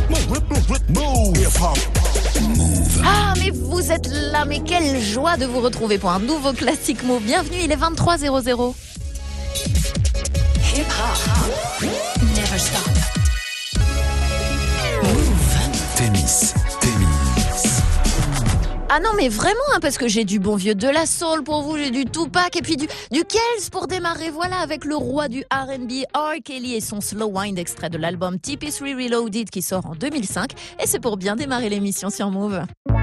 Ah, mais vous êtes là, mais quelle joie de vous retrouver pour un nouveau classique Move. Bienvenue, il est 23h00. Hip hop, never stop. Move. Témis. Ah non, mais vraiment, hein, parce que j'ai du bon vieux de la soul pour vous, j'ai du Tupac et puis du Kells pour démarrer. Voilà, avec le roi du R&B, R. Kelly et son Slow Wind, extrait de l'album TP3 Reloaded qui sort en 2005. Et c'est pour bien démarrer l'émission sur Move.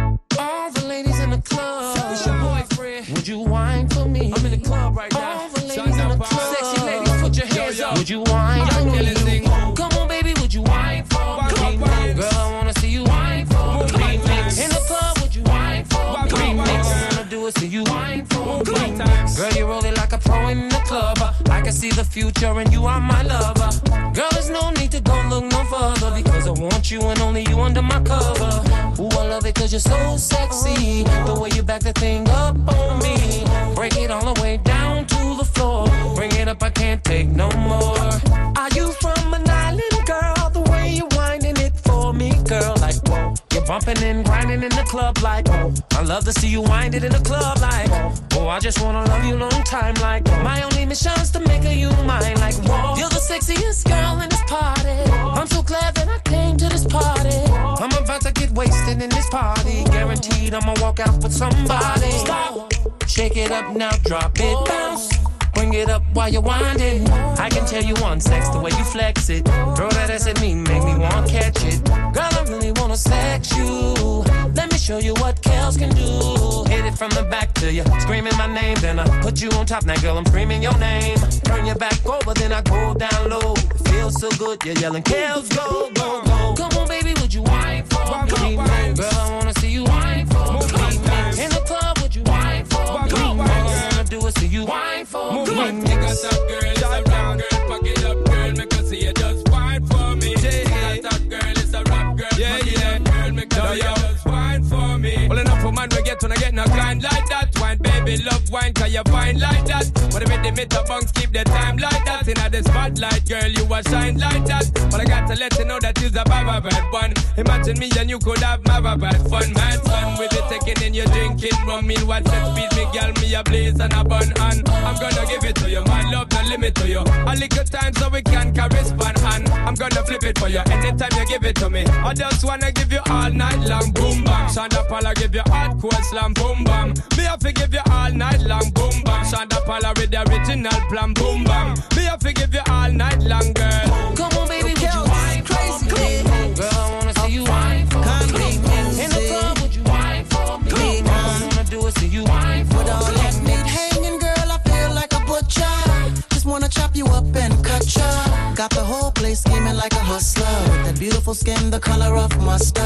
All the ladies in the club. It's your boyfriend. Would you whine for me? I'm in the club right now. All the ladies in the club. Sexy ladies, put your hands up. Would you whine for me? Come on, baby, would you whine for me? Girl, I wanna see you whine for me. In the club, would you whine for me? I wanna do it, so you whine for me. Girl, you roll it like a pro in the club. I can see the future and you are my lover. Girl, there's no need to go look no further because I want you and only you under my cover. Ooh, I love it cause you're so sexy. The way you back the thing up on me. Break it all the way down to the floor. Bring it up, I can't take no more. Are you from an island, girl? The way you're winding it for me, girl. Like, whoa. You're bumping and grinding in the club like, oh. I love to see you wind it in the club like, oh. I just wanna love you long time like, my only mission's to make you mine like, whoa. You're the sexiest girl in this party. I'm so glad that I came to this party. I'm about to get wasted in this party. Guaranteed I'ma walk out with somebody. Stop. Shake it up now, drop it, bounce. Bring it up while you're winding. I can tell you on sex the way you flex it. Throw that ass at me, make me want to catch it. Girl, I really wanna sex you. Let me show you what Kels can do. Hit it from the back to you, screaming my name. Then I put you on top, now girl, I'm screaming your name. Turn your back over, then I go down low. It feels so good, you're yelling, Kels, go, go, go. Come on, baby, would you whine for me? Girl, I wanna see you whine for me. In the club, would you whine for me? All I wanna do is see you whine for me. Come on, take us up, girl, it's a rap girl. Pack it up, girl, make us see you just whine for me. Take us up, girl, it's a rap girl. Yeah, yeah, girl, make us see you just whine for me. Well, enough for man, we get when I get no grind like that. Wine, baby, love wine, cause you fine like that. But I make the bunks keep the time like that. In the spotlight, girl, you a shine like that. But I got to let you know that you's a bad one. Imagine me and you could have bad fun. Mad fun with it, taking in your drinking rum. Meanwhile, set speed, me girl, me a blaze and a bun. And I'm gonna give it to you, my love, no limit to you. A little time so we can correspond. And I'm gonna flip it for you anytime you give it to me. I just wanna give you all night long, boom bam. Shonda Paula give you hardcore slam, boom bam. Me have to give you all night long, boom bam. Shonda Paula with the original plan, boom bam. Me have to give you all night long, girl. Come on, baby, would you whine for me? Girl, I wanna see you whine for me. In the club, would you whine for me? All I wanna do is see you whine for me. With all that meat hanging, girl, I feel like a butcher. Just wanna chop you up and cut ya. Got the whole place scheming like a hustler. With that beautiful skin, the color of mustard.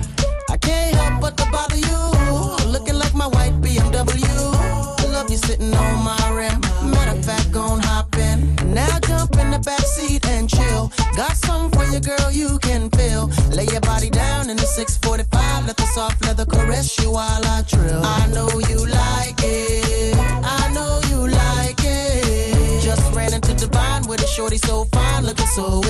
I can't help but to bother you. Looking like my white BMW. I love you sitting on my rim. Matter of fact, gon' hop in. Now jump in the back seat and chill. Got something for you, girl, you can feel. Lay your body down in the 645. Let the soft leather caress you while I drill. I know you like it. I know you like it. Just ran into Divine with a shorty so fine, looking so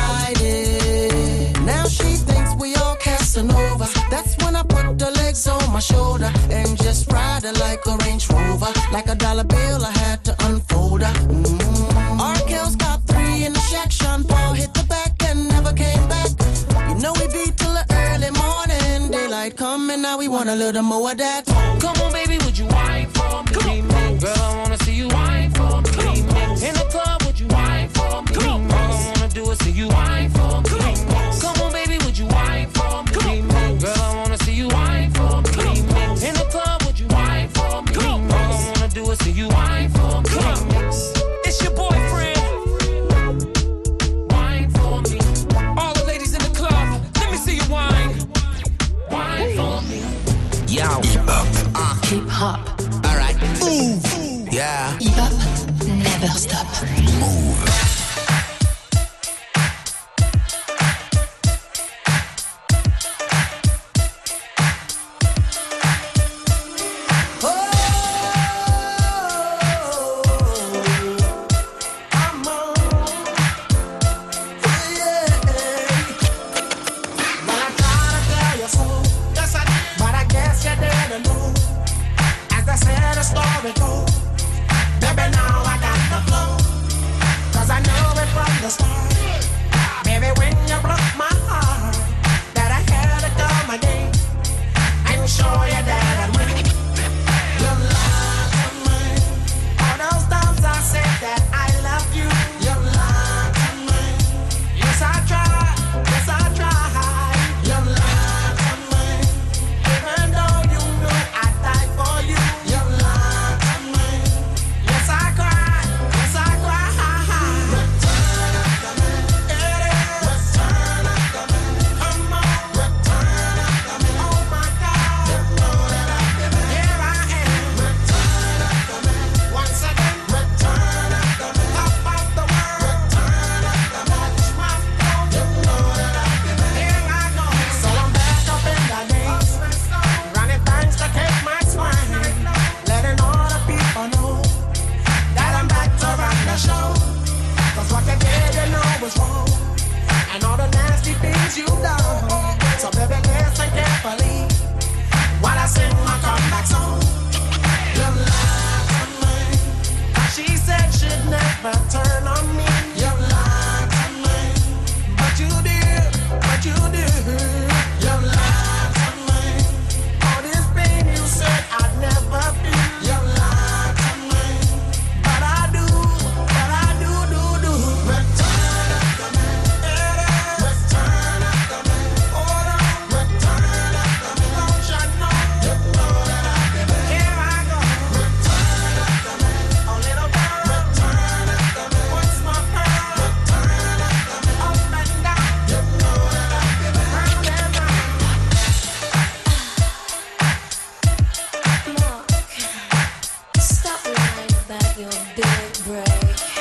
excited. Now she thinks we all Casanova. That's when I put the legs on my shoulder and just ride her like a Range Rover. Like a dollar bill, I had to unfold her. Arkel's got 3 in the shack. Sean Paul hit the back and never came back. You know we beat till the early morning. Daylight coming, now we want a little more of that. Come on, baby, would you whine for me? Girl, I wanna see you whine for me. In the club, would you whine for me? All I wanna do is see you whine for me. Come on, baby, would you whine for me? Girl, I wanna see you whine for me. In the club, would you whine for me? All I wanna do is see you whine for me. It's your boyfriend. Whine for me. All the ladies in the club, let me see you whine. Whine for me. Yo. Hip hop, Alright. Yeah. hip hop, never stop. Move. let you down. So baby, listen carefully while I sing my comeback song. You lied to me. She said she'd never turn on me. You lied to me, but you did, but you did. You lied to me. All this pain you said I'd never feel. You lied to me, but I do, do. Return it to me, return it to me. Hold on, return it to me. Don't you know that I give it? Here I go. Return it to me, a little girl. Return it to me. What's my pearl? Return it to me. Up and down. You know that I give it. Round and round. Look, stop lying about your big break.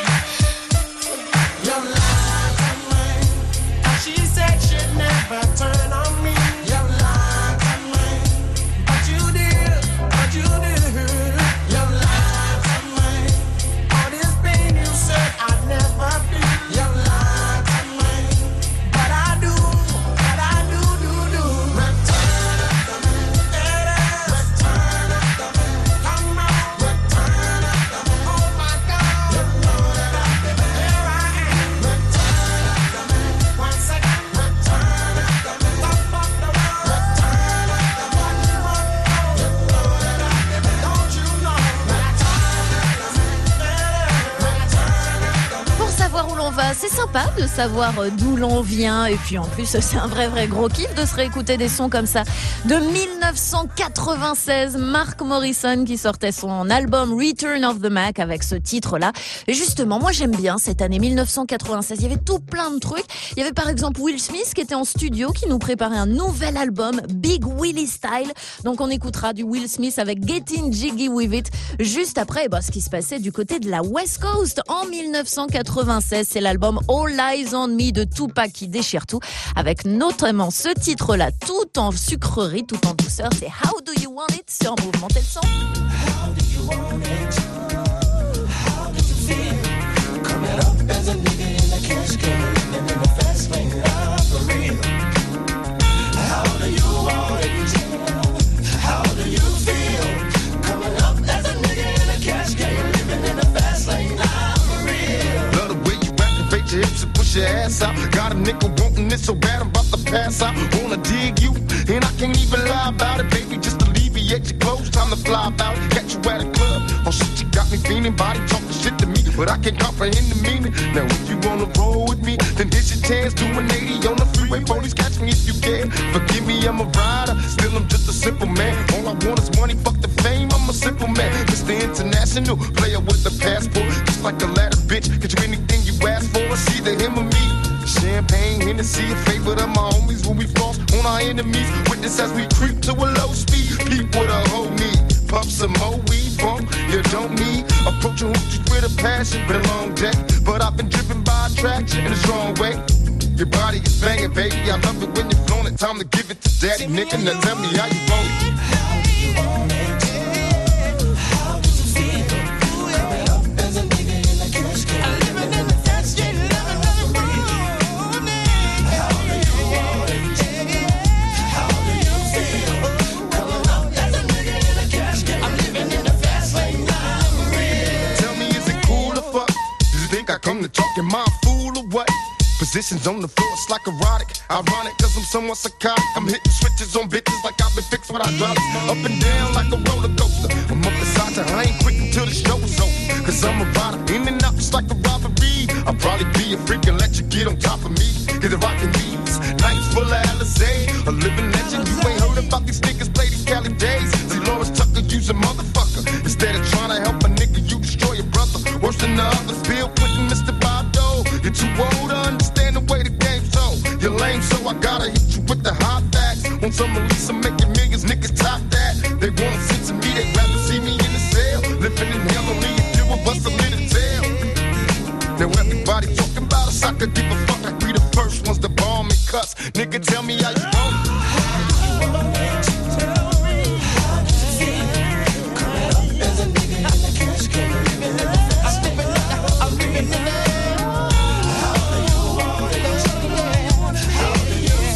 You lied to me. She said she'd never turn on me. You lied to me, but you did, but you did. You lied to me. All this pain you said I'd never feel. You lied to me, but I do, do. Return it to me, return it to me. Come on, return it to me. Oh my God, you know that I give it. Here I am. Return it to me. Once again, return it to me. Top of the world. Return it to me. What you want? You know that I give it. Don't you know? Return it to me. Return it to me. Pour savoir où l'on va, c'est sympa de savoir d'où l'on vient. Et puis en plus, c'est un vrai gros kiff de se réécouter des sons comme ça. De 1996, Mark Morrison qui sortait son album Return of the Mac avec ce titre-là. Et justement, moi j'aime bien cette année 1996. Il y avait tout plein de trucs. Il y avait par exemple Will Smith qui était en studio, qui nous préparait un nouvel album, Big Willie Style. Donc on écoutera du Will Smith avec Getting Jiggy With It. Juste après, ce qui se passait du côté de la West Coast en 1996, c'est l'album All Eyes on Me de Tupac qui déchire tout, avec notamment ce titre-là, tout en sucrerie, tout en douceur. C'est How Do You Want It sur Move. Montez le son. Love the way you activate your hips and push your ass out. Got a nigga wanting it so bad I'm about to pass out. Wanna dig you, and I can't even lie about it, baby. Just alleviate your clothes, time to fly about. Catch you at a club, oh shit, you got me feeling. Body talking shit to me, but I can't comprehend the meaning. Now if you wanna roll with me, then here's your chance. Do an 80 on the freeway, police catch me if you can. Forgive me, I'm a rider, still I'm just a simple man. All I want is money, fuck the fame, I'm a simple man. Mr. International, player with the passport. Just like a ladder, bitch, get you anything you ask for. It's either him or me. Champagne, Hennessy, a favorite of my homies when we floss on our enemies. Witness as we creep to a low speed. Peep what a hoe need. Puff some more weed, bump, you don't need. Approaching hoochies with a passion, been a long day. But I've been driven by attraction in a strong way. Your body is banging, baby, I love it when you're flown it. Time to give it to daddy, nigga, now tell me how you want it. How do you want it? How do you feel? Coming up as a nigga in the cash game. Living in the fast game, living in the room. How do you want it? How do you feel? Coming up as a nigga in the cash game. I'm living in the fast lane, I'm real. Tell me, is it cool or fuck? Do you think I come to talk in my fool or what? Positions on the floor, it's like erotic. Ironic, cause I'm somewhat psychotic. I'm hitting switches on bitches like I've been fixed with hydraulics. Up and down like a roller coaster. I'm up beside you, I ain't quick until the show's over. Cause I'm a rider, in and out just like a robbery. I'll probably be a freak and let you get on top of me. Hit the rockin' knees, nights full of Alizé. A living legend, you ain't heard about these niggas play these Cali days. See Lawrence Tucker, use a motherfucker. Instead of trying to help a nigga, you destroy your brother. Worse than the others, Bill Clinton, Mr. Bado. You're too old to understand the way the game's so. You're lame, so I gotta hit you with the hot facts. Want some release, I'm making millions, niggas top that. They wanna sit to me, they rather see me in the cell. Living in hell, only if you will bust a little tail. Now everybody talking about us, I could give a fuck. Like we the first ones to bomb and cuss. Nigga, tell me how you want it. How do you want it? Tell me, how do you feel? Coming up as a nigga in the cash game. Living in the fast lane, I'm living in the. How do you want it? How do you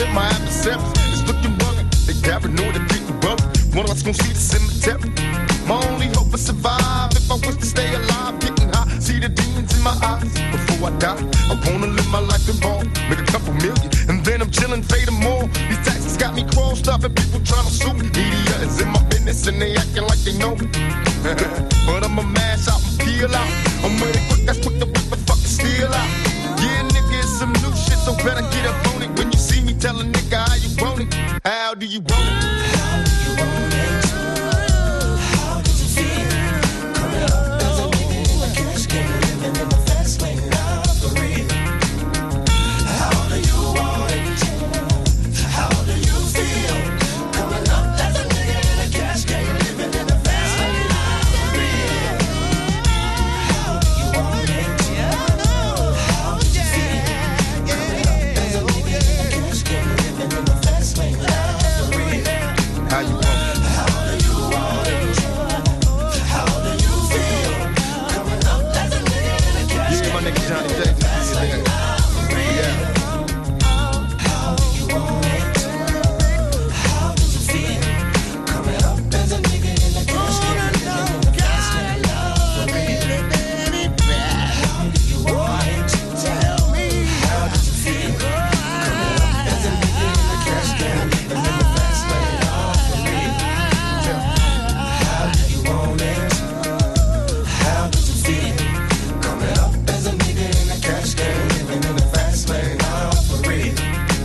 said my adversaries is looking rugged. They paranoid and getting bugged. One of us gon' see the cemetery. My only hope is survive. If I was to stay alive, getting high, see the demons in my eyes. Before I die, I wanna live my life in ball, make a couple million, and then I'm chillin', fading more. These taxes got me crossed up, and people tryna sue me. Media is in my business, and they acting like they know me. But I'ma mash out and peel out. I'm with it quick, that's quick to whip the fucking steel out. Yeah, nigga, it's some new shit, so better get up on it. When you see me, tell a nigga how you want it. How do you want it? How do you want it? How did you feel? Coming up as a nigga in a cash game, living in the fast lane now for real. How do you want it? How do you feel? Coming up as a nigga in a cash game, living in the fast lane now for real. How do you want it? How did you feel? Coming up as a nigga in a cash game, living in the fast lane now for real. How you want it? How do you want it? How do you feel? Coming up as a nigga in a cash Yeah, my game, nigga Johnny living in the fast Jackson. lane now for real. Yeah. How do you want it? How did you feel? Coming up as a nigga in a cash game, living in the fast lane now for real. How do you want it? Tell me. How did you feel? Coming up as a nigga in a cash game, living in the fast lane now for real. How do you want it? How did you feel? Coming up as a nigga in a cash game, living in the fast lane now for real.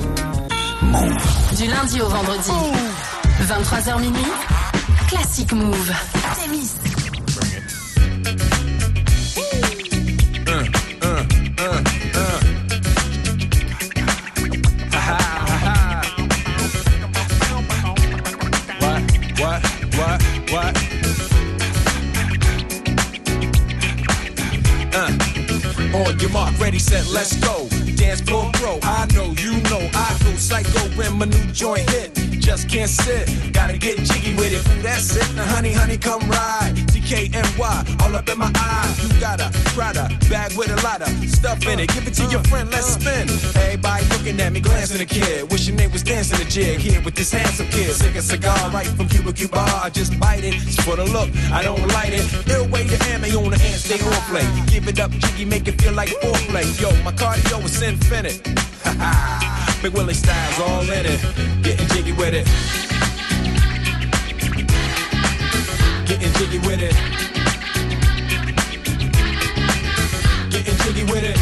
Du lundi au vendredi, 23h minuit, Classic Move. Témis. What? On your mark, ready, set, let's go. Dance floor bro, I know, you know, I go psycho when my new joint hit. Just can't sit, gotta get jiggy with it. Ooh, that's it, now honey, come ride. DKNY, all up in my eye. You got a Prada bag with a lot of stuff in it. Give it to your friend, let's spin. Everybody looking at me, glancing a kid. Wishing they was dancing a jig here with this handsome kid. Sick a cigar right from Cuba Cuba. I just bite it, it's for the look, I don't light it. Ill way to ammo on the hand, stay on play. Give it up, jiggy, make it feel like foreplay. Yo, my cardio is infinite. Big Willie style's all in it. Getting jiggy with it. Getting jiggy with it. Getting jiggy with it.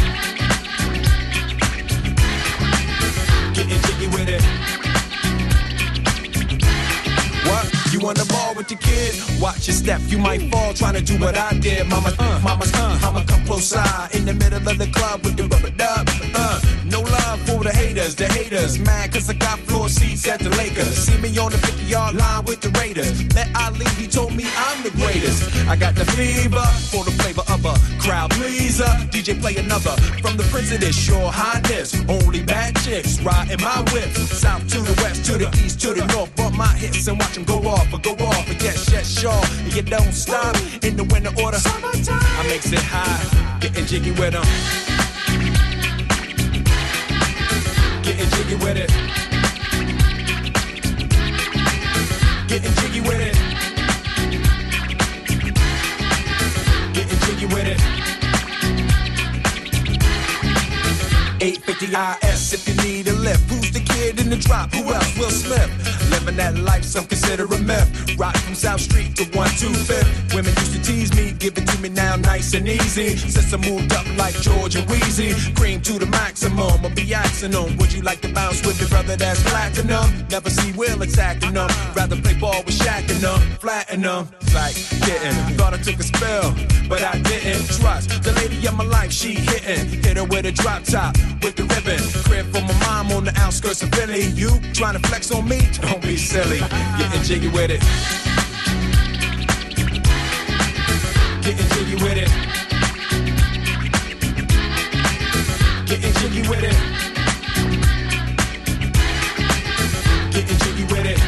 Getting jiggy with it. What? You on the ball with your kid? Watch your step, you might fall trying to do what I did. Mama, I'ma come close side in the middle of the club with the rubber dub. No love for the haters, mad cause I got floor seats at the Lakers. See me on the 50-yard line with the Raiders. Let Ali, he told me I'm the greatest. I got the fever for the flavor of a crowd pleaser. DJ play another from the Prince of this Your Highness. Only bad chicks riding my whip. South to the west, to the east, to the north. Bump my hips and watch them go off. And yes, sure. And you don't stop in the winter order. I makes it high, getting jiggy with them. Getting jiggy with it. Getting jiggy with it. Getting jiggy with it. 850 IS if you need a lift. Who's the kid in the drop? Who else? Will Smith. Living that life, some consider a myth. Rock from South Street to 125th. Women used to tease me, give it to me now nice and easy. Since I moved up like George and Wheezy, cream to the maximum. I'll be asking them, would you like to bounce with your brother that's platinum? Never see Will attacking them. Rather play ball with Shaq and them, flatten them. Like, didn't. Thought I took a spell, but I didn't. Trust the lady of my life, she hitting. Hit her with a drop top, with the ribbon. Crib for my mom on the outskirts of Philly. You trying to flex on me? Don't be silly. Getting jiggy with it. Getting jiggy with it. Getting jiggy with it. Getting jiggy with it.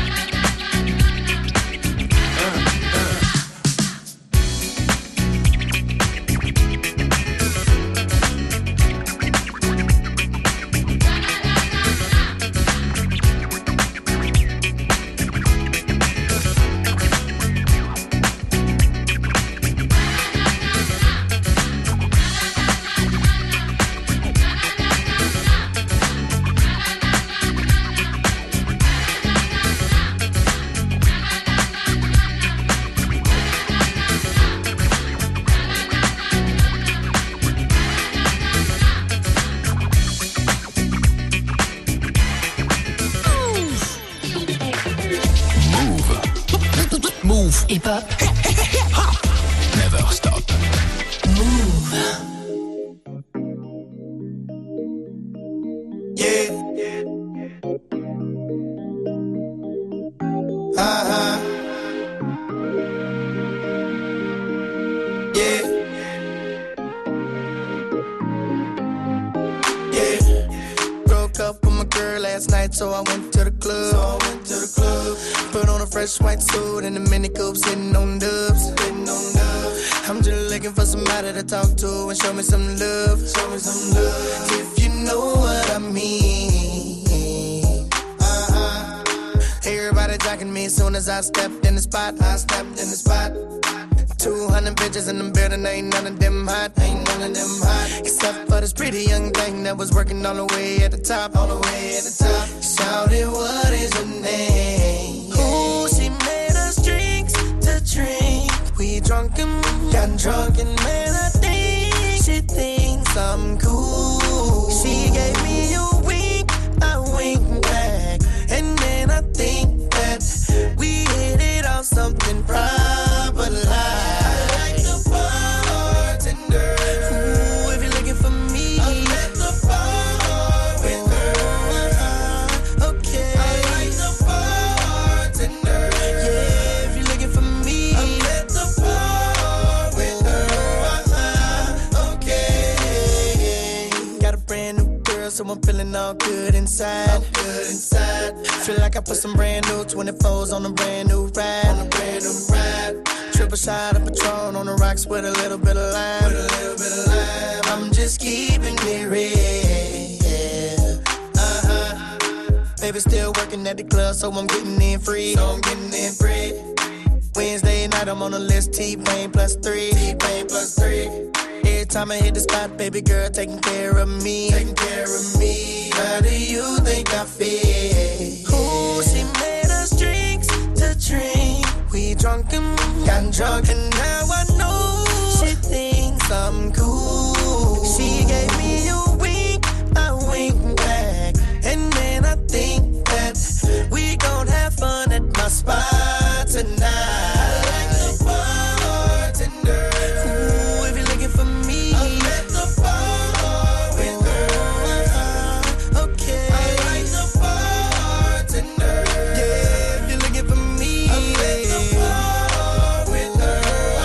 hip-hop. Never stop. Move. Yeah. Yeah. Broke up with my girl last night, so I went to the club. Put on a fresh white suit and a mini coupe, sitting on dubs. I'm just looking for somebody to talk to and show me some love. If you know what I mean. Everybody jocking me as soon as I stepped in the spot. 200 bitches in the building, ain't none of them hot. Except for this pretty young thing that was working all the way at the top. Shouted, what is her name? Ooh, she made us drinks to drink. We drunk and got drunk, and man, I think she thinks I'm cool. She gave me a wink, I winked back, and then I think that we hit it off something proper like. I like the bartender. Ooh, if you're looking for me, I'm at the bar with her. Okay. I like the bartender. Yeah, if you're looking for me, I'm at the bar with her. Okay. Got a brand new girl, so I'm feeling all good inside. Feel like I put some brand new 24s on a brand new ride. Triple shot of Patron on the rocks with a little bit of lime. I'm just keeping it real. Baby still working at the club, so I'm getting in free. Wednesday night I'm on the list, T-Pain plus 3. Every time I hit the spot, baby girl taking care of me. How do you think I feel? Ooh, she made us drinks to drink. We drunk and got drunk, and now I know she thinks I'm cool. She gave me a wink, I winked back, and then I think that we gon' have fun at my spot tonight. I like the bartender. Ooh, if you're looking for me, I'm at the bar with her. Okay. I like the bartender. Yeah, if you're looking for me, I'm at the bar with her.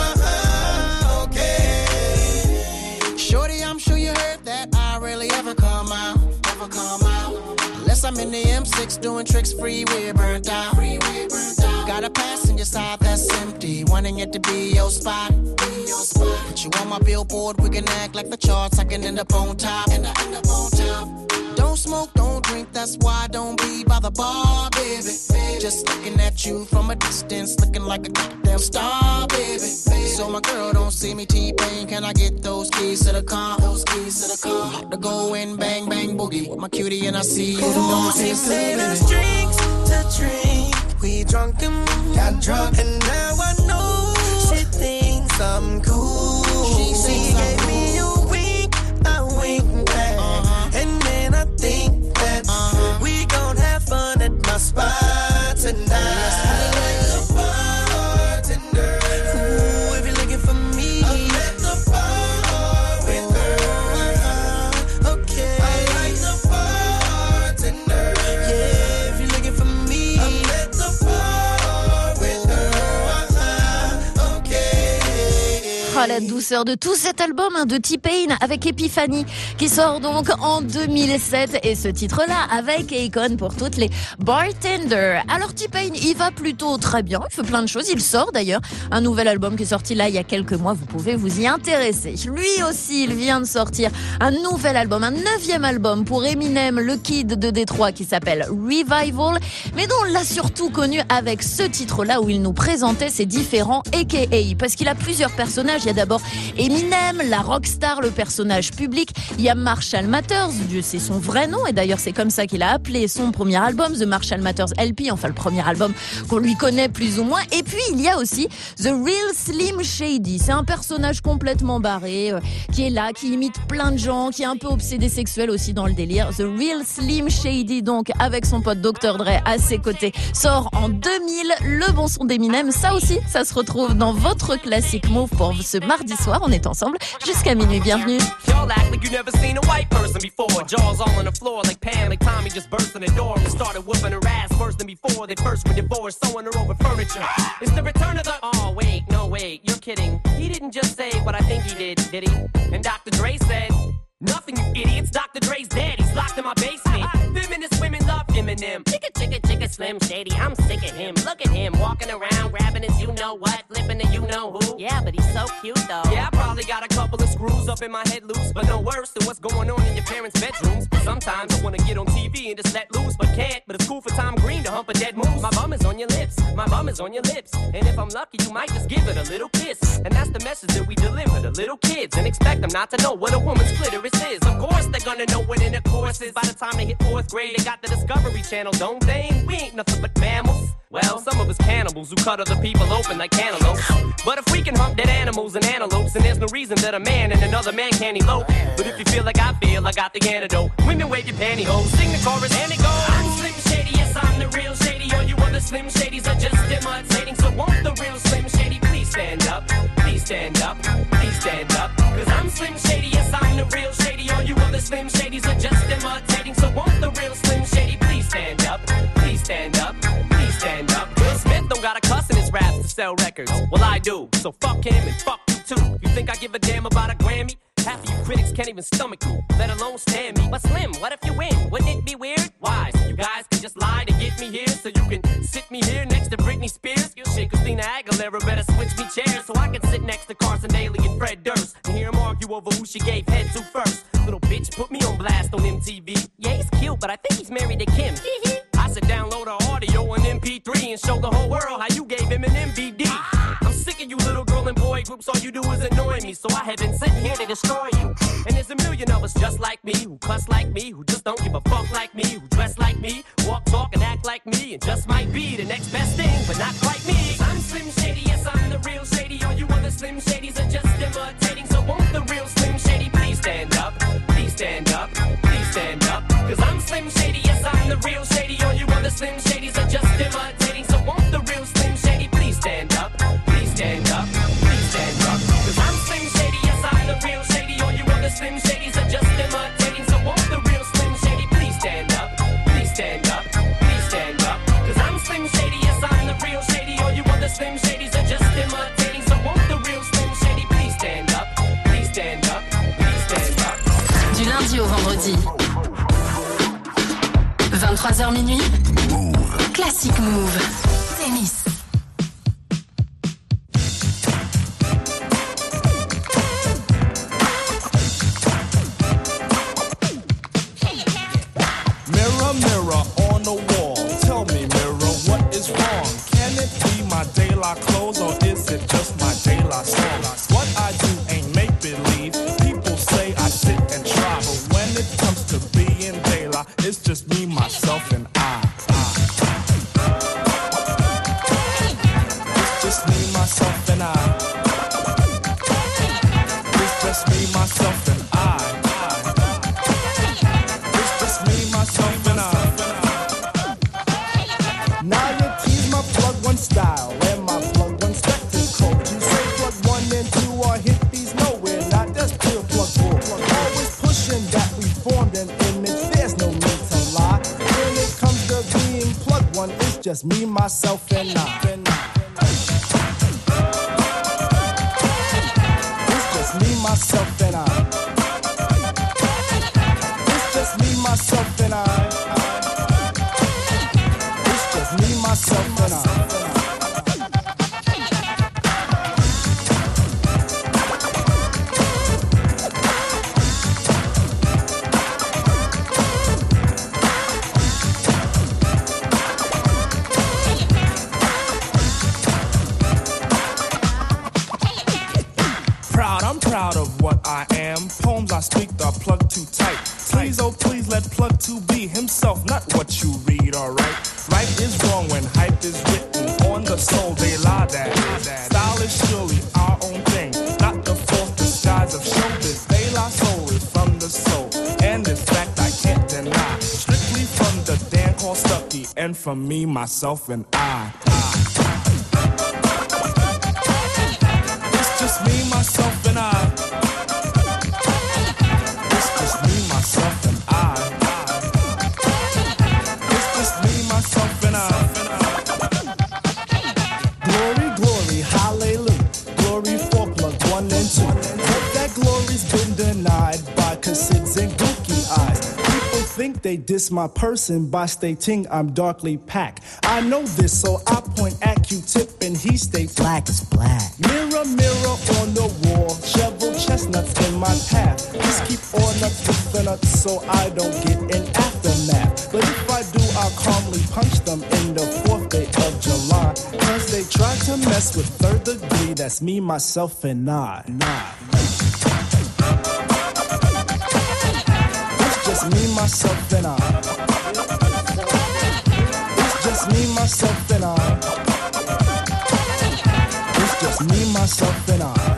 Okay. Shorty, I'm sure you heard that I rarely ever come out. Unless I'm in the M6 doing tricks, freeway burnt out. Got a passenger side that's empty, wanting it to be your spot. Put you on my billboard, we can act like the charts, I can end up on top. Don't smoke, don't drink, that's why I don't be by the bar, baby. Just looking at you from a distance, looking like a goddamn star, baby. So my girl don't see me T-Pain, can I get those keys to the car? About to go in, bang, bang, boogie with my cutie and I see you. Ooh, she made us drinks to drink. We drunk and got drunk, and now I know she thinks I'm cool. She gave me a wink, I winked back, and then I think that we gon' have fun at my spot tonight. I like the bartender. Ooh, if you're looking for me, I'm at the bar with her. Okay. I like the bartender. Yeah, if you're looking for me, I'm at the bar with her. Okay. Oh, la douceur de tout cet album de T-Pain avec Epiphany qui sort donc en 2007 et ce titre-là avec Akon pour toutes les bartenders. Alors T-Pain, il va plutôt très bien, il fait plein de choses, il sort d'ailleurs un nouvel album qui est sorti là il y a quelques mois, vous pouvez vous y intéresser. Lui aussi, il vient de sortir un nouvel album, un 9e album pour Eminem, le Kid de Détroit qui s'appelle Revival, mais dont on l'a surtout connu avec ce titre-là où il nous présentait ses différents AKA, parce qu'il a plusieurs personnages, il y a d'abord Eminem, la rockstar, le personnage public. Il y a Marshall Mathers, Dieu c'est son vrai nom, et d'ailleurs c'est comme ça qu'il a appelé son premier album, The Marshall Mathers LP, enfin le premier album qu'on lui connaît plus ou moins. Et puis il y a aussi The Real Slim Shady. C'est un personnage complètement barré, qui est là, qui imite plein de gens, qui est un peu obsédé sexuel aussi dans le délire. The Real Slim Shady, donc, avec son pote Dr. Dre à ses côtés, sort en 2000. Le bon son d'Eminem, ça aussi, ça se retrouve dans votre classique Move pour ce mardi soir. On est ensemble jusqu'à minuit. Bienvenue. Y'all act like you never seen a white person before. Jaws all on the floor like Pam, like Tommy just burst in the door and started whooping her ass worse than before. They first were divorced, sewing her over furniture. It's the return of the... Oh, wait, no, wait, you're kidding. He didn't just say what I think he did he? And Dr. Dre said... Nothing, you idiots. Dr. Dre's dead. He's locked in my basement. Feminist women love Eminem. Chicka, chicka, chicka, Slim Shady. I'm sick of him. Look at him walking around, grabbing his you-know-what, flipping the you-know-who. Yeah, but he's so cute, though. Yeah, I probably got a couple of screws up in my head loose, but no worse than what's going on in your parents' bedrooms. Sometimes I wanna get on TV and just let loose, but can't. But it's cool for Tom Green to hump a dead moose. My bum is on your lips. My bum is on your lips. And if I'm lucky, you might just give it a little kiss. And that's the message that we deliver to little kids, and expect them not to know what a woman's clitoris is. Of course they're gonna know what intercourse is. By the time they hit 4th grade, they got the Discovery Channel, don't they? We ain't nothing but mammals. Well, some of us cannibals who cut other people open like cantaloupes. But if we can hump dead animals and antelopes, then there's no reason that a man and another man can't elope. But if you feel like I feel, I got the antidote. Women wave your pantyhose, sing the chorus and it goes. I'm Slim Shady, yes I'm the real Shady. All you other Slim Shadys are just imitating. So won't the real Slim Shady please stand up? Please stand up, please stand up. Cause I'm Slim Shady, yes I'm the real Shady. All you other Slim Shadys are just imitating. So won't the real Slim Shady please stand up? Please stand up, please stand up. Will Smith don't got a cuss in his raps to sell records. Well I do, so fuck him and fuck you too. You think I give a damn about a Grammy? Half of you critics can't even stomach me, let alone stand me. But Slim, what if you win? Wouldn't it be weird? Why? So you guys can just lie to get me here, so you can sit me here next to Britney Spears. Shit, Christina Aguilera better switch me chairs so I can sit next to Carson Daly and Fred Durst and hear them argue over who she gave head to first. Little bitch put me on blast on MTV. Yeah, he's cute, but I think he's married to Kim. I said download our audio on MP3 and show the whole world how you gave him an MVD. I'm sick of you little girl and boy groups, all you do is annoy me. So I have been sitting here to destroy you. And there's a million of us just like me, who cuss like me, who just don't give a fuck like me, who dress like me, walk, talk, and act like me, and just might be the next best thing, but not quite me. I'm Slim Shady, yes I'm the real Shady. All you other Slim Shadys are just imitating. So won't the real Slim Shady please stand up? Please stand up, please stand up. Cause I'm Slim Shady, yes I'm the real Shady. All you other Slim Shadys are just imitating. So won't the real Slim Shady please stand up? Please stand up, please stand up. Cause I'm Slim Shady, yes I'm the real Shady. All you other Slim Shadys are just imitating. So won't the real Slim Shady please stand up? Please stand up, please stand up. Cause I'm Slim Shady, yes I'm the real Shady. All you other Slim Shadys are just imitating. So won't the real Slim Shady please stand up? Please stand up, please stand up. Du lundi au vendredi. 23h minuit. Move. Classique Move. Tennis. Mirror, mirror on the wall, tell me, mirror, what is wrong? Can it be my daylight clothes or is it just my daylight song? What I do ain't make believe. People say I sit and try, but when it comes to being daylight, it's just me, myself, and I. It's just me, myself, and I. It's just me, myself, and I. It's just me, myself, and I. Now you tease my plug one style and my plug one spectacle. You say plug 1 and 2 are hippies nowhere, not that's pure plug 4. Always pushing that we formed an image, there's no need to lie. When it comes to being plug 1, it's just me, myself, and I. It's just me, myself, and I. It's just me, myself, and I. It's just me, myself, and I. what you read, alright? Right is wrong when hype is written on the soul, they lie that. Style is surely our own thing, not the false disguise of showbiz. De La Soul is from the soul, and this fact I can't deny. Strictly from the Dan called Stucky, and from me, myself, and I. It's just me, myself, and I. It's just me, myself, and I. It's just me, myself, and I. Glory, glory, hallelujah. Glory for plug 1 and 2. But that glory's been denied by Cassids and Gookie eyes. People think they diss my person by stating I'm darkly packed. I know this, so I point at Q-Tip and he states black is black. Mirror, mirror on the wall, shovel chestnuts in my path. Just keep on nuts with the nuts so I don't get an aftermath. But if I do, I'll calmly punch them in the 4th day of July. Cause they try to mess with 3rd degree, that's me, myself, and I. It's just me, myself, and I. It's just me, myself, and I. It's just me, myself, and I.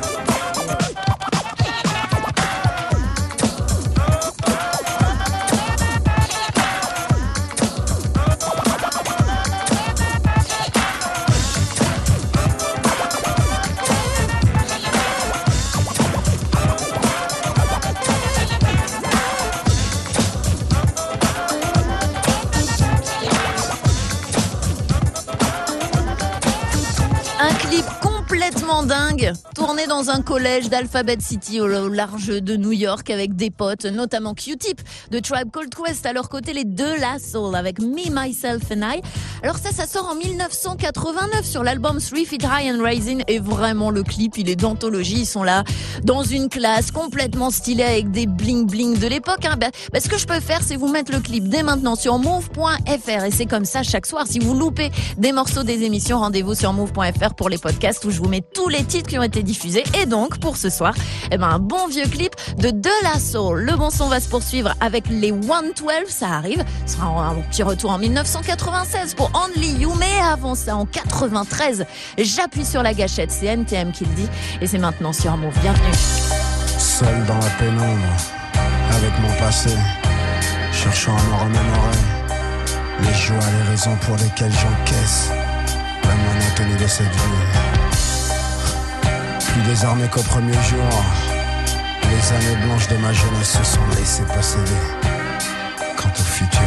Complètement dingue, tourné dans un collège d'Alphabet City au large de New York avec des potes, notamment Q-Tip de Tribe Called Quest, à leur côté les De La Soul avec Me, Myself and I. Alors ça sort en 1989 sur l'album 3 Feet High and Rising, et vraiment le clip il est d'anthologie. Ils sont là dans une classe complètement stylée avec des bling bling de l'époque. Ce que je peux faire, c'est vous mettre le clip dès maintenant sur move.fr, et c'est comme ça chaque soir. Si vous loupez des morceaux des émissions, rendez-vous sur move.fr pour les podcasts où je vous mets tous les titres qui ont été diffusés. Et donc pour ce soir, un bon vieux clip de La Soul. Le bon son va se poursuivre avec les 112, ça arrive. Ce sera un petit retour en 1996 pour Only You, mais avant ça en 93, j'appuie sur la gâchette, c'est NTM qui le dit, et c'est maintenant sur Move. Bienvenue. Seul dans la pénombre, avec mon passé, cherchant à me remémorer les joies, les raisons pour lesquelles j'encaisse la monotonie de cette vie. Plus désormais qu'au premier jour, les années blanches de ma jeunesse se sont laissées posséder. Quant au futur,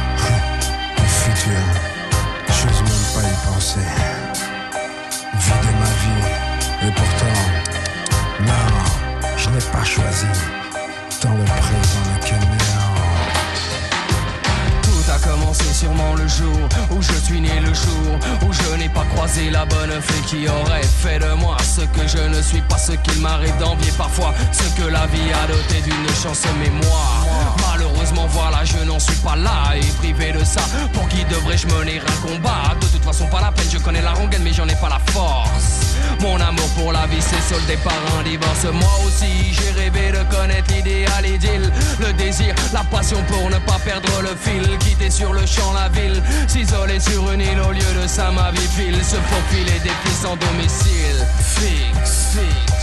j'ose même pas y penser. Vider ma vie, et pourtant, non, je n'ai pas choisi. Dans le présent n'est que néant. Tout a commencé sûrement le jour où je suis né, le jour où je n'ai pas croisé la bonne fée qui aurait fait de moi ce que je ne suis pas, ce qu'il m'arrive d'envier parfois, ce que la vie a doté d'une chance, mais moi malheureusement voilà, je n'en suis pas là, et privé de ça, pour qui devrais-je mener un combat? De toute façon pas la peine, je connais la rengaine mais j'en ai pas la force. Mon amour pour la vie s'est soldé par un divorce. Moi aussi j'ai rêvé de connaître l'idéal idylle, le désir, la passion pour ne pas perdre le fil, quitter sur le champ la ville, s'isoler sur une île au lieu de ça ma vie file, se faufiler des filles sans domicile fixe.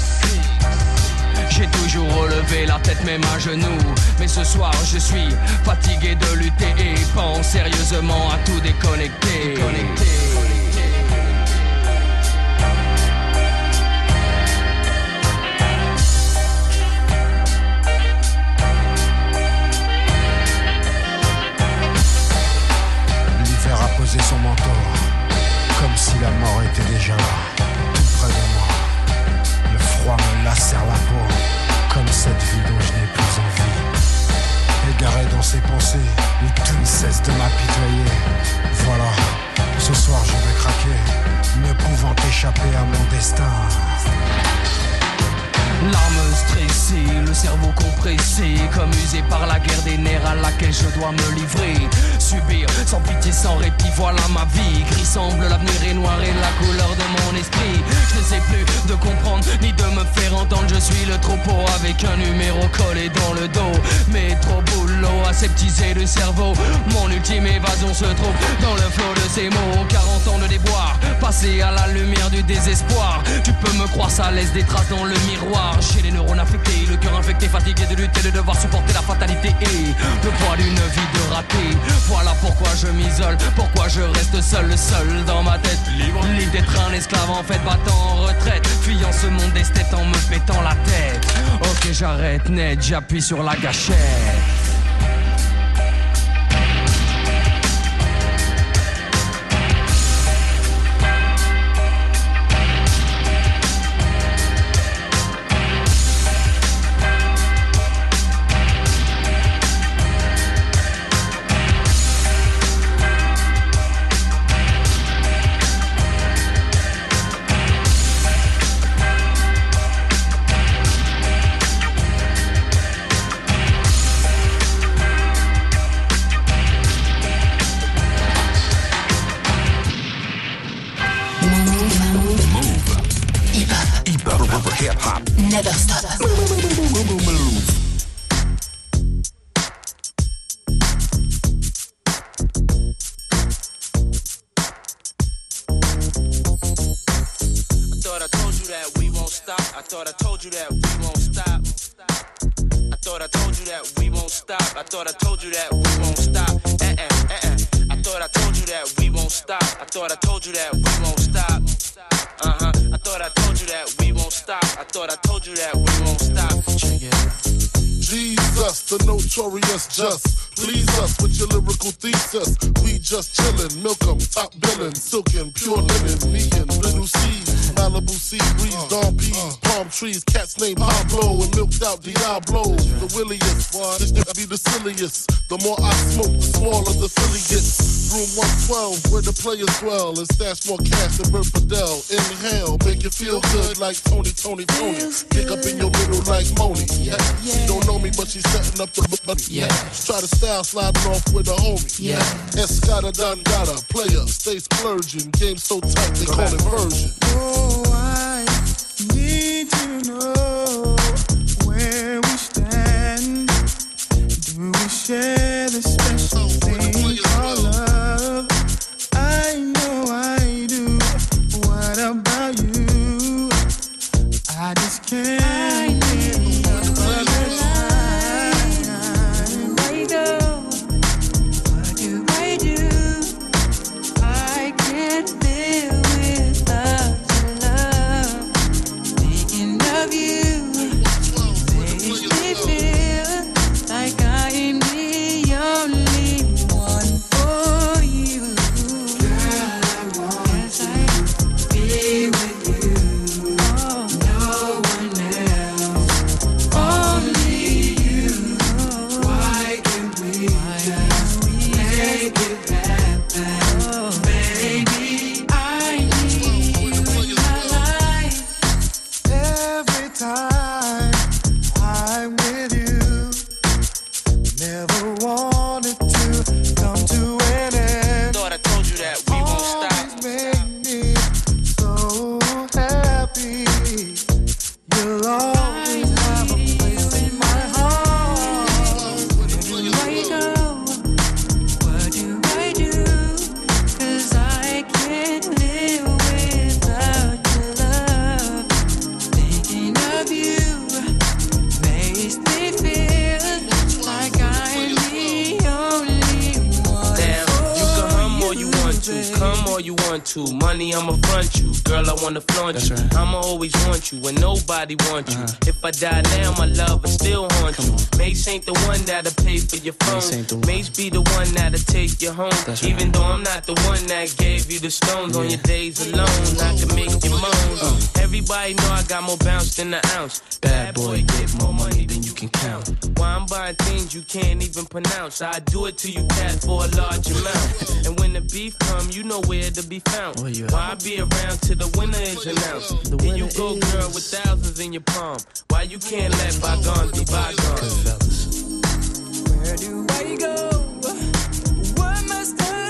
J'ai toujours relevé la tête même à genoux, mais ce soir je suis fatigué de lutter et pense sérieusement à tout déconnecter. L'hiver a posé son manteau, comme si la mort était déjà là, tout près de moi. Le froid me lacère la peau, comme cette vie dont je n'ai plus envie. Égaré dans ses pensées, où tout ne cesse de m'apitoyer. Voilà, ce soir je vais craquer, ne pouvant échapper à mon destin. L'arme stressée, le cerveau compressé, comme usé par la guerre des nerfs à laquelle je dois me livrer. Subir Sans pitié, sans répit, voilà ma vie. Gris semble, l'avenir est noir et la couleur de mon esprit. Je ne sais plus de comprendre, ni de me faire entendre. Je suis le troupeau avec un numéro collé dans le dos. Mais trop boulot, aseptisé le cerveau. Mon ultime évasion se trouve dans le flot de ces mots. 40 ans de déboire, passé à la lumière du désespoir. Tu peux me croire, ça laisse des traces dans le miroir. J'ai les neurones affectés, le cœur infecté, fatigué de lutter, de devoir supporter la fatalité et le poids d'une vie de raté. Voilà pourquoi je m'isole, pourquoi je reste seul, seul dans ma tête. Libre d'être un esclave en fait, battant en retraite, fuyant ce monde d'esthète en me pétant la tête. Ok, j'arrête net, j'appuie sur la gâchette. Never stop. I told you that we won't stop. I thought I told you that we won't stop. I thought I told you that we won't stop. I thought I told you that we won't stop. I thought I told you that we won't stop. I thought I told you that we won't stop. I thought I told you that we won't stop. I thought I told you that we won't stop. Check it out. Jesus, the notorious just. Please us with your lyrical thesis. We just chillin', milk 'em, top billin', silkin', pure linen, me and Little C, Malibu sea breeze, Dawn P, palm trees, cats named Pablo and milked out Diablo. The williest, this to be the silliest. The more I smoke, the smaller the silly gets. Room 112, where the players dwell, and stash more cash than Bert Fidel. Inhale, make you feel good like Tony. Kick up in your middle like Moni. She don't know me, but she's setting up the money. Try to style sliding off with a homie. Escada Dangada, player, stay splurging. Game so tight, they call it version. Oh, I need to know where we stand. Do we share the special thing called love? I know I do. What about you? I just can't get enough of your line. Where you go? What do I do? I can't live without your love. Thinking of you makes me feel like I am the only one for you. Girl, I want to be with you. No one else, only you. Why can't we just make it happen? Baby, I need you in my life. Every time I'm with you, never wanted to come to an end. Thought I told you that we won't stop. Always make me so happy. You'll always have a place in my heart. Where you go? What do I do? 'Cause I can't live without your love. Thinking of you makes me feel like I'm the only one. Damn, you can hum all you want to, come all you want to. Money, I'ma front you. Girl, I wanna flaunt you. I'ma always want you when nobody wants you. If I die now, my love will still haunt you. Mace ain't the one that'll pay for your phone. Mace be the one that'll take you home. Even though I'm not the one that gave you the stones on your days alone, I can make you moan. Everybody know I got more bounce than an ounce. Bad boy, get more money than you can count. Why I'm buying things you can't even pronounce. I do it to you, cat, for a large amount. And when the beef come, you know where to be found. Why I be around till the winner is announced? Here you go, girl, with thousands in your palm. Why you can't let bygones be bygones? Where do I go? What must I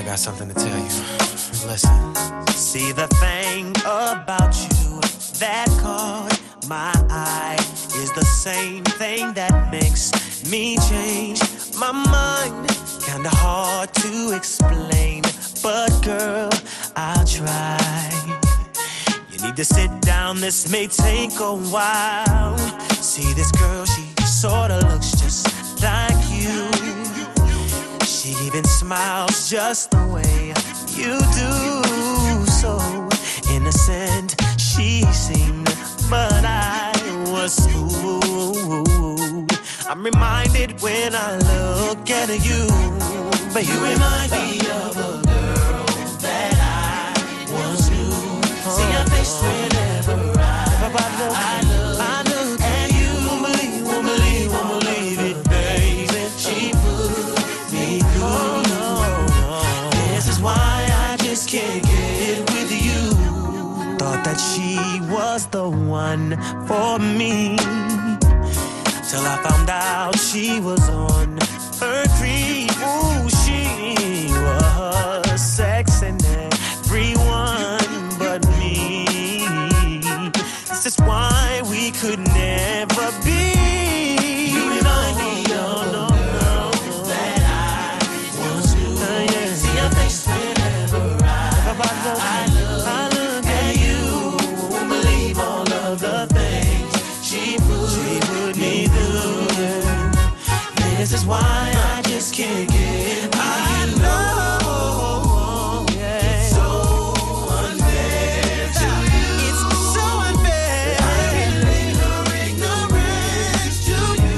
got something to tell you. Listen. See, the thing about you that caught my eye is the same thing that makes me change my mind. Kinda hard to explain, but girl, I'll try. You need to sit down, this may take a while. See, this girl, she sorta looks just like you. She even smiles just the way you do. So innocent she seemed, but I was fooled. I'm reminded when I look at you, but you remind me of a girl that I once knew. See your face whenever I look at you. Won't believe it, baby. She put me through. This is why I just can't get with you. Thought that she was the one for me, till I found out she was on her creep. Ooh, she was sexing everyone but me. This is why we could never be. You remind me of the girl that I once knew. See your face whenever I look at you. Won't believe all of the things she put me through. This is why I just can't get by. I know, yeah. It's so unfair to you. It's so unfair. I can leave her ignorance to you.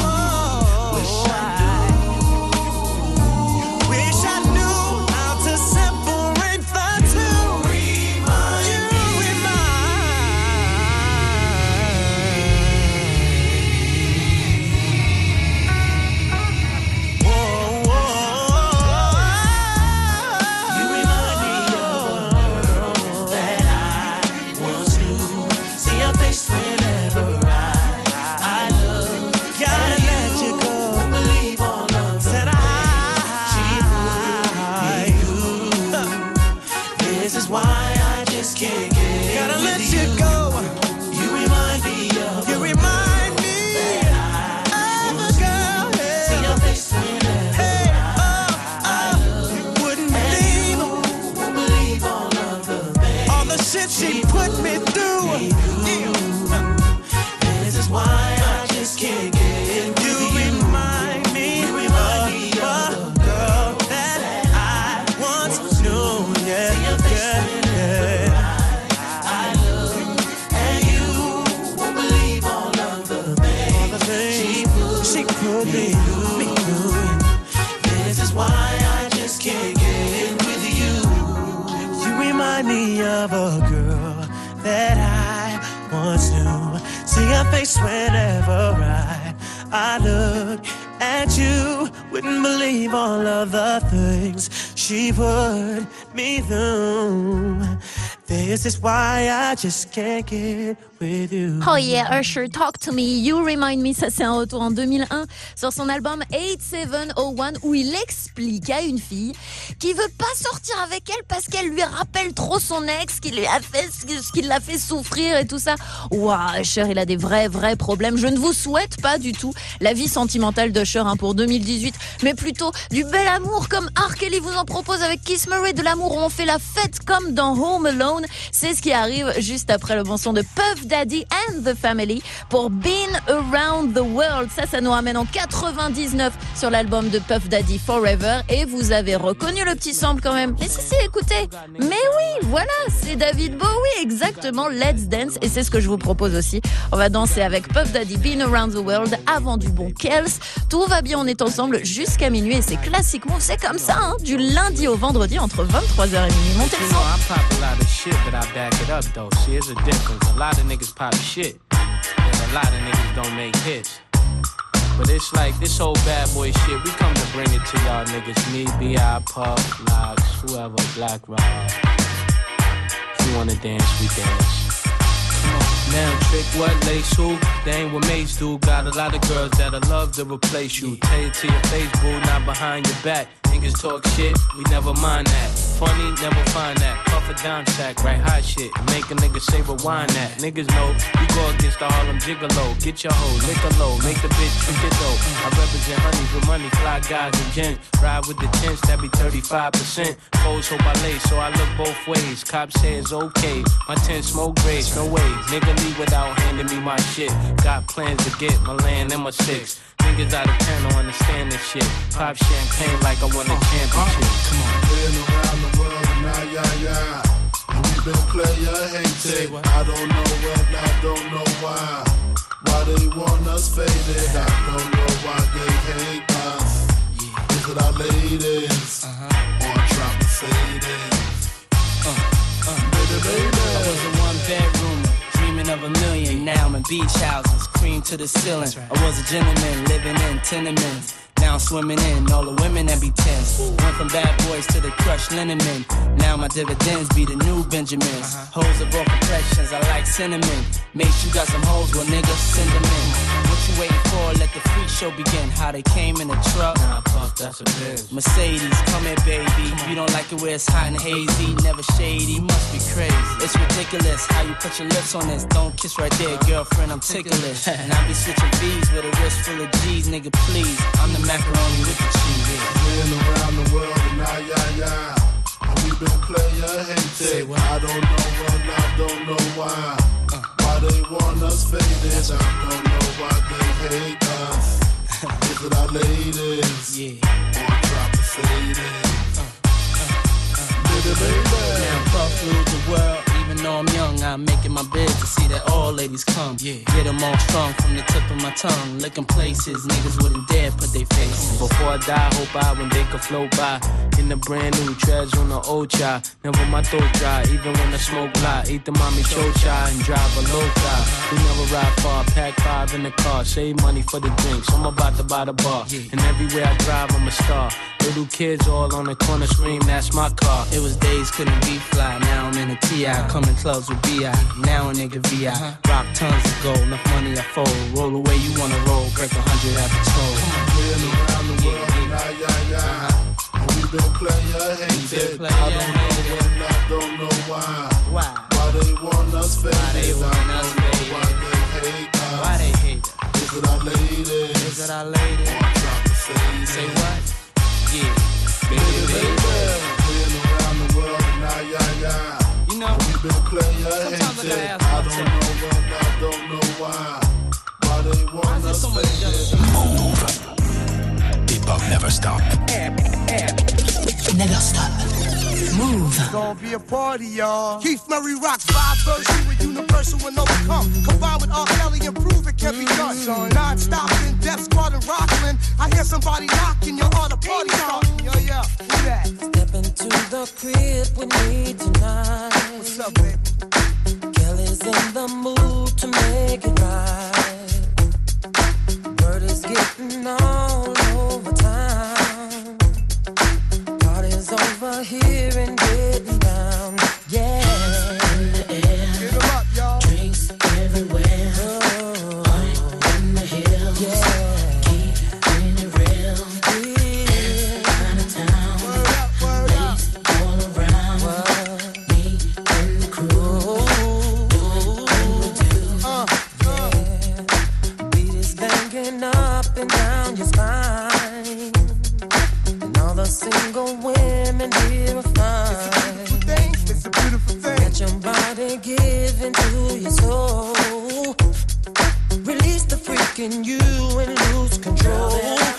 Wish I knew how to separate the two. She put me through. This is why I just can't get with you. Remind me of a girl that I once knew. Yeah, yeah. I look at you, won't believe all of the things she put me through. This is why I just can't get with you. You remind me of a girl that I once knew. See her face whenever I look at you. Wouldn't believe all of the things she put me through. This is why I just can't get with you. Oh yeah, Usher, Talk to Me, You Remind Me, ça c'est un retour en 2001 sur son album 8701 où il explique à une fille qui veut pas sortir avec elle parce qu'elle lui rappelle trop son ex, qui lui a fait ce qui l'a fait souffrir et tout ça. Waouh, Usher, il a des vrais problèmes. Je ne vous souhaite pas du tout la vie sentimentale d'Usher pour 2018, mais plutôt du bel amour comme R. Kelly vous en propose avec Kiss Murray, de l'amour où on fait la fête comme dans Home Alone. C'est ce qui arrive juste après le bon son de Puff Daddy and the Family pour Been Around the World. Ça nous ramène en 99 sur l'album de Puff Daddy Forever. Et vous avez reconnu le petit sample quand même. Mais si, écoutez. Mais oui, voilà, c'est David Bowie, exactement. Let's Dance. Et c'est ce que je vous propose aussi. On va danser avec Puff Daddy, Been Around the World, avant du bon Kels. Tout va bien, on est ensemble jusqu'à minuit. Et c'est classique move, c'est comme ça, hein, du lundi au vendredi entre 23h et minuit. Montez le son. But I back it up though. See, here's a difference. A lot of niggas pop shit, and a lot of niggas don't make hits. But it's like this whole bad boy shit. We come to bring it to y'all niggas. Me, B.I., Puff, Lox, whoever, Black Rob. If you wanna dance, we dance. Now trick what, lace who? They ain't what mates do. Got a lot of girls that'll love to replace you. Tell it to your face, boo, not behind your back. Niggas talk shit, we never mind that. Funny, never find that. Puff a dime sack, write hot shit. Make a nigga say rewind that. Niggas know you go against the Harlem Gigolo. Get your hoe, lick a low, make the bitch trick it though. I represent honeys with money, fly guys and gents. Ride with the tents, that be 35%. Foes hope I lay, so I look both ways. Cops say it's okay, my tent smoke grades, no way. Nigga leave without handing me my shit. Got plans to get my land and my six. Niggas out of town don't understand this shit. Pop champagne like I won a championship. Come on. Been around the world and and we been player hated. I don't know when, I don't know why. Why they want us faded? I don't know why they hate us. Is it our ladies? Or trying to fade it? I was in one bedroom, dreaming of a million. Now I'm in beach houses, cream to the ceiling. I was a gentleman living in tenements. Now I'm swimming in all the women that be tense. Went from bad boys to the crushed linen men. Now my dividends be the new Benjamins. Hoes of all complexions, I like cinnamon. Make sure you got some hoes, well nigga, send them in. What you waiting for? Let the freak show begin. How they came in the truck. Nah, fuck, that's a bitch. Mercedes, come here baby. You don't like it where it's hot and hazy. Never shady, must be crazy. It's ridiculous how you put your lips on this. Don't kiss right there, girlfriend, I'm ticklish. And I be switching V's with a wrist full of G's, nigga please. I'm the macaroni with the cheese. Been around the world and and we been player hated. I don't know when, I don't know why. Why they want us faded? I don't know why they hate us. Is it our ladies? Or drop the faded? Now puff through the world. Even though I'm young, I'm making my bid to see that all ladies come. Get them all strong from the tip of my tongue. Licking places niggas wouldn't dare put their faces. Before I die, hope I when they could float by. In the brand new treads on the old chai. Never my throat dry, even when I smoke fly. Eat the mommy chocha and drive a low car. We never ride far, pack 5 in the car. Save money for the drinks, I'm about to buy the bar. And everywhere I drive, I'm a star. Little kids all on the corner scream, that's my car. It was days couldn't be fly, now I'm in a T.I. Coming clubs with B.I. Now a nigga V.I. Rock tons of gold, enough money I fold. Roll away you wanna roll, break 100 at the toll. Been around the world and we been player hated. I don't know when, I don't know why. Why they want us faded? I don't know why they hate us. Why they hate us? Is it our ladies? Is it our ladies? Or drop the faded? Say what? Yeah. Been around the world and you know, we been player hated. I don't know when, I don't know why. Why they want us faded? Move. Hip-hop never stop. Never stop. Move. It's gonna be a party, y'all. Keith Murray rocks 5 verses with Universal and Overcome. Combined with R. Kelly and Prove It Can Be Done. Non-stop in Death Squad and Rockland. I hear somebody knocking, your heart a party starting. Yo, yeah, who that? Step into the crib with me tonight. What's up, baby? Kelly's in the mood to make it right. Bird is getting all over town. Party's over here and getting down. Yeah. In the air. Get 'em up, y'all. Drinks everywhere. Point in the hills. Yeah. Keeping it real. Out of town. Word up. All around. Me and the crew. Beat is banging up and down your spine. And all the single women here are fine. It's a beautiful thing. Get your body given to your soul. Release the freak in you and lose control.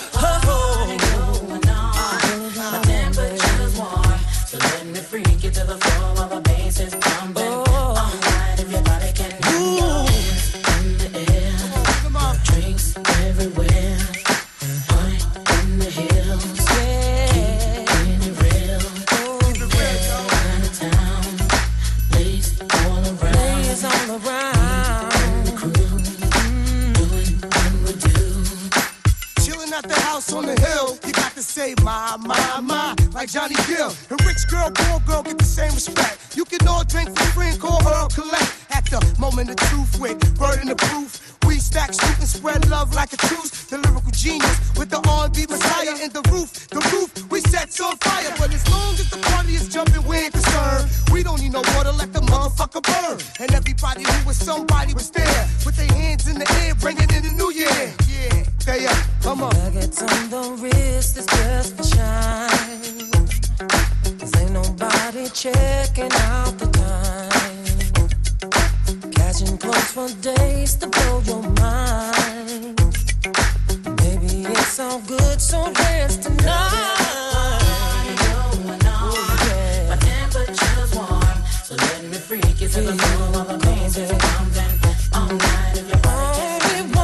My temperature's warm, so let me freak you to the floor while the bass is pumping. Alright, if your body can move. In the air, drinks everywhere. Point in the hills, keeping it real. Out of town, ladies all around. Ladies all around. The crew, doing what we do. Chilling at the house on the hill, you got to say my, like Johnny Gill. And rich girl, poor girl get the same respect. You can all drink for free and call her or collect. At the moment of truth with Bird in the proof, we Stack, shoot, and spread love like a truce. The lyrical genius with the R&B messiah in the roof. We set on fire. But as long as the party is jumping, we ain't concerned. We don't need no water, let the motherfucker burn. And everybody who was somebody was there with their hands in the air, bringing in the new year. Yeah, stay up, come on. Nuggets on the wrist is just for shine. 'Cause ain't nobody checking out the time. Catching close for days to blow your mind. Baby, it's all good, so dance tonight. My temperature's warm, so let me freak you to the floor of a bass. It's pumping all night if your body can.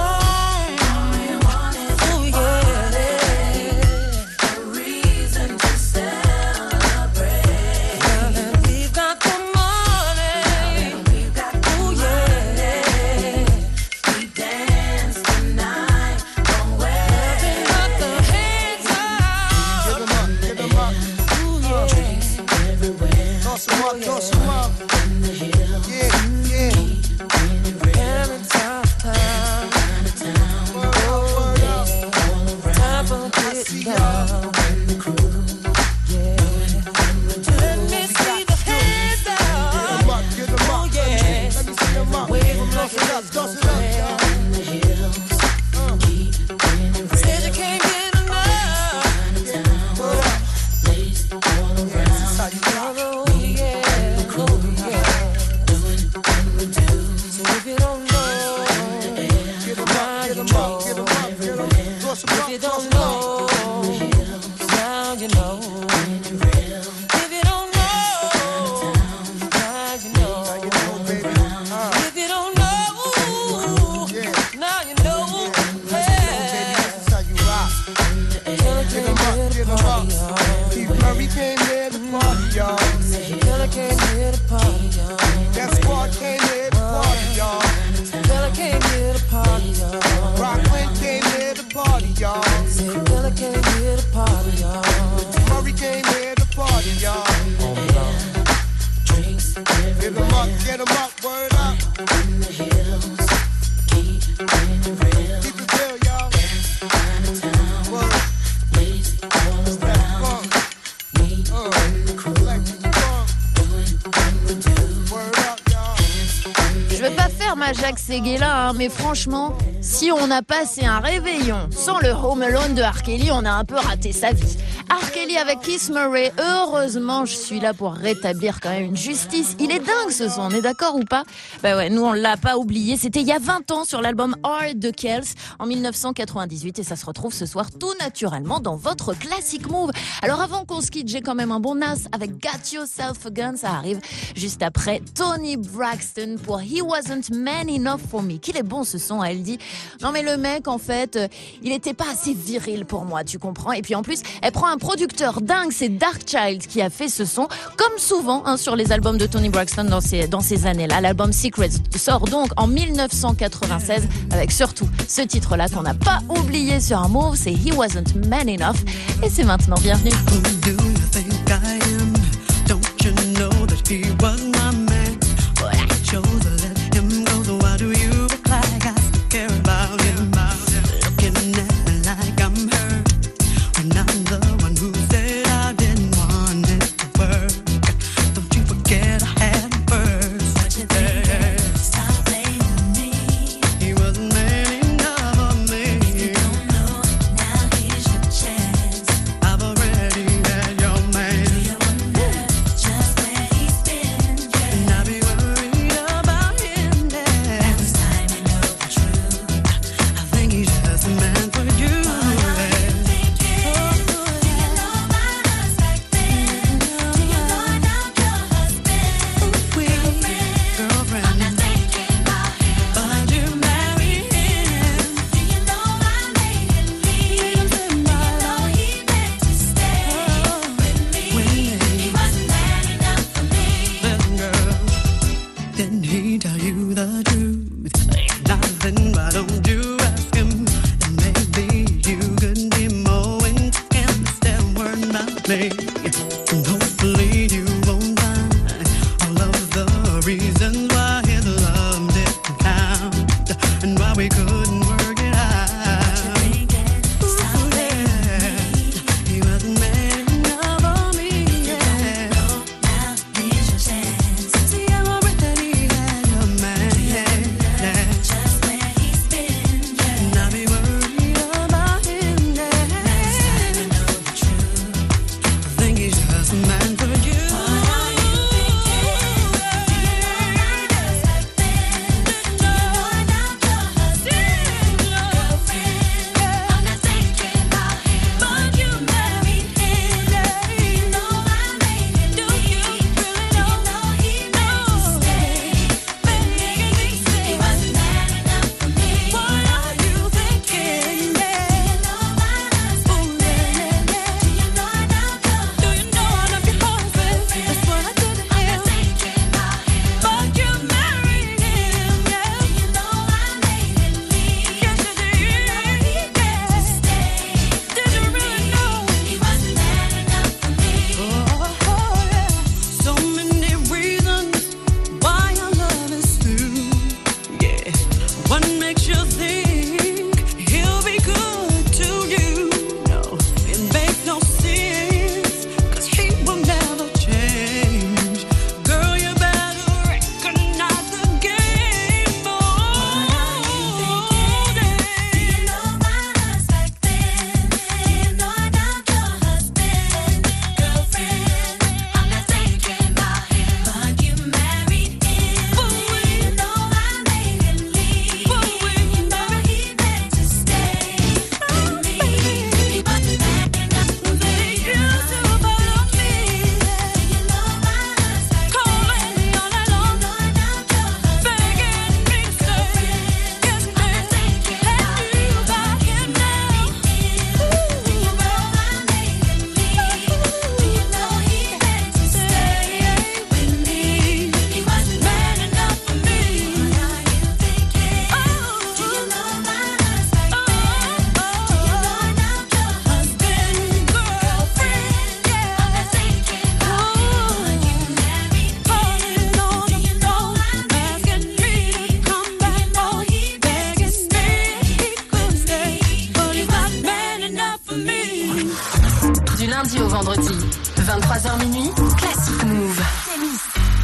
Mais franchement, si on a passé un réveillon sans le Home Alone de R. Kelly, on a un peu raté sa vie. R. Kelly avec Keith Murray, heureusement je suis là pour rétablir quand même une justice. Il est dingue ce son, on est d'accord ou pas? Bah ouais, nous on l'a pas oublié, c'était il y a 20 ans sur l'album Hard de Kells en 1998 et ça se retrouve ce soir tout naturellement dans votre Classic Move. Alors avant qu'on se quitte, j'ai quand même un bon as avec Got Yourself a Gun, ça arrive juste après Toni Braxton pour He Wasn't Man Enough for Me. Qu'il est bon ce son, elle dit. Non mais le mec en fait, il était pas assez viril pour moi, tu comprends? Et puis en plus, elle prend un producteur dingue, c'est Darkchild qui a fait ce son, comme souvent sur les albums de Toni Braxton dans ces années-là. L'album Secrets sort donc en 1996 avec surtout ce titre-là qu'on n'a pas oublié sur un move, c'est He Wasn't Man Enough. Et c'est maintenant, bienvenue. I've already had your man. 23h minuit, Classic Move. Tennis.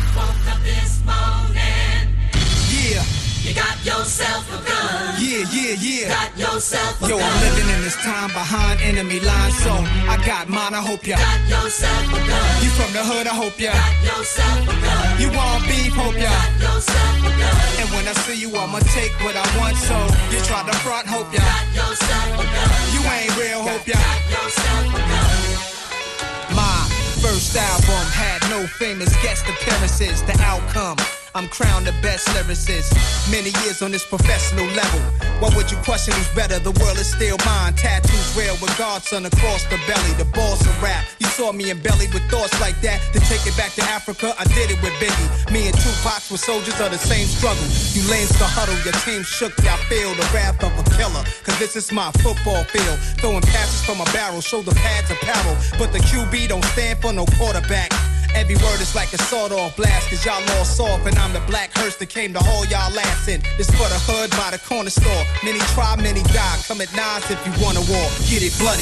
Yeah. You got yourself a gun. Yeah. Got yourself a Yo, gun. I'm living in this time behind enemy lines, so I got mine, I hope ya. Got yourself a gun. You from the hood, I hope ya. Got yourself a gun. You want beef, hope ya. Got yourself a gun. And when I see you, I'ma take what I want, so you try to front, hope ya. Got yourself a gun. You ain't real, hope ya. Got yourself a gun. My first album had no famous guest appearances. The outcome, I'm crowned the best lyricist. Many years on this professional level. Why would you question who's better? The world is still mine. Tattoos real with Godson across the belly. The boss of rap. You saw me embellied with thoughts like that. To take it back to Africa, I did it with Biggie. Me and Tupac were soldiers of the same struggle. You lanes to huddle, your team shook. Y'all feel the wrath of a killer. Cause this is my football field. Throwing passes from a barrel, shoulder pads apparel. But the QB don't stand for no quarterback. Every word is like a sawed-off blast, cause y'all all soft, and I'm the black hearse that came to haul y'all ass in. This for the hood by the corner store. Many try, many die. Come at nines if you want a war. Get it bloody.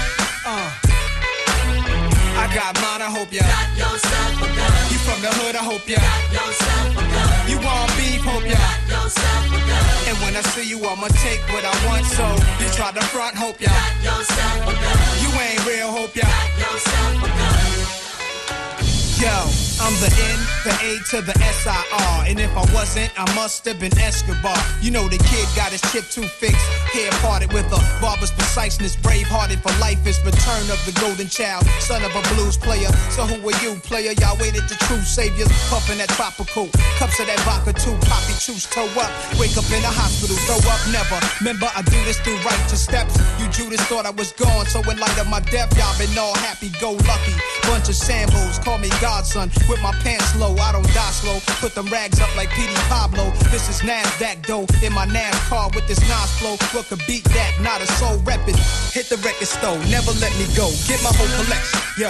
I got mine, I hope ya. Got yourself a gun. You from the hood, I hope ya. Got yourself a gun. You want beef, hope ya. Got yourself a gun. And when I see you, I'ma take what I want, so you try to front, hope ya. Got yourself a gun. You ain't real, hope ya. Got yourself a gun. Yo, I'm the N, the A to the S-I-R. And if I wasn't, I must have been Escobar. You know the kid got his chip too fixed. Hair parted with a barber's preciseness. Brave-hearted for life is return of the golden child. Son of a blues player. So who are you, player? Y'all waited the true saviors. Puffin' that tropical. Cups of that vodka too. Poppy choose toe up. Wake up in the hospital. Throw up never. Remember, I do this through righteous steps. You Judas thought I was gone. So in light of my death, y'all been all happy-go-lucky. Bunch of shambles. Call me Godson. With my pants low, I don't die slow. Put them rags up like Petey Pablo. This is NASDAQ dough. In my NASCAR with this Nas flow. What could beat that? Not a soul reppin'. Hit the record store, never let me go. Get my whole collection, yeah.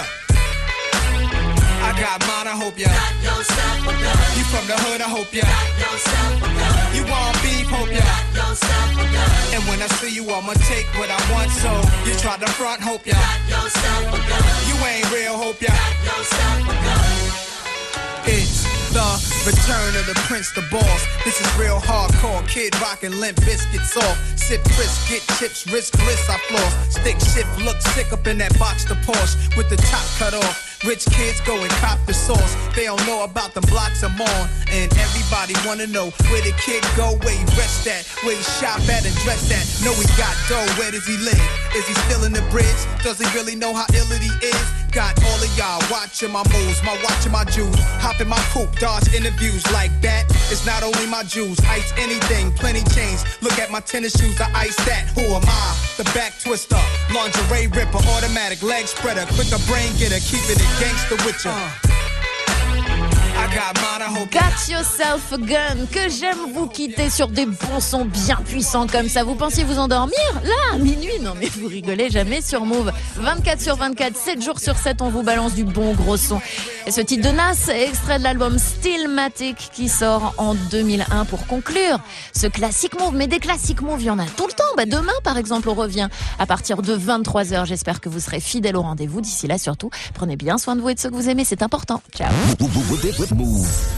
I got mine, I hope ya. Got yourself a gun. You from the hood, I hope ya. Got yourself a gun. You want beef, hope ya. Got yourself a gun. And when I see you, I'ma take what I want, so you try to front, hope ya. Got yourself a gun. You ain't real, hope ya. Got yourself a gun. It's the return of the Prince, the boss. This is real hardcore. Kid rockin' Limp Biscuits off. Sip crisp, get chips, risk bliss, I floss. Stick shift, look sick up in that box, the Porsche with the top cut off. Rich kids go and cop the sauce. They don't know about the blocks I'm on. And everybody wanna know where the kid go, where he rest at, where he shop at and dress at. Know he got dough, where does he live? Is he still in the bridge? Does he really know how ill it he is? Got all of y'all watching my moves, watching my Jews. Hop in my coupe, dodge interviews like that. It's not only my Jews, ice anything, plenty chains. Look at my tennis shoes, I ice that. Who am I? The back twister, lingerie ripper, automatic leg spreader, quicker brain getter, keep it a gangster with ya. Got Yourself a Gun, que j'aime vous quitter sur des bons sons bien puissants comme ça. Vous pensiez vous endormir? Là, à minuit? Non mais vous rigolez jamais sur Move. 24/24, 7 jours sur 7, on vous balance du bon gros son. Et ce titre de Nas est extrait de l'album Stillmatic qui sort en 2001 pour conclure ce classique Move. Mais des classiques Move, il y en a tout le temps. Demain, par exemple, on revient à partir de 23h. J'espère que vous serez fidèles au rendez-vous. D'ici là, surtout, prenez bien soin de vous et de ceux que vous aimez. C'est important. Ciao.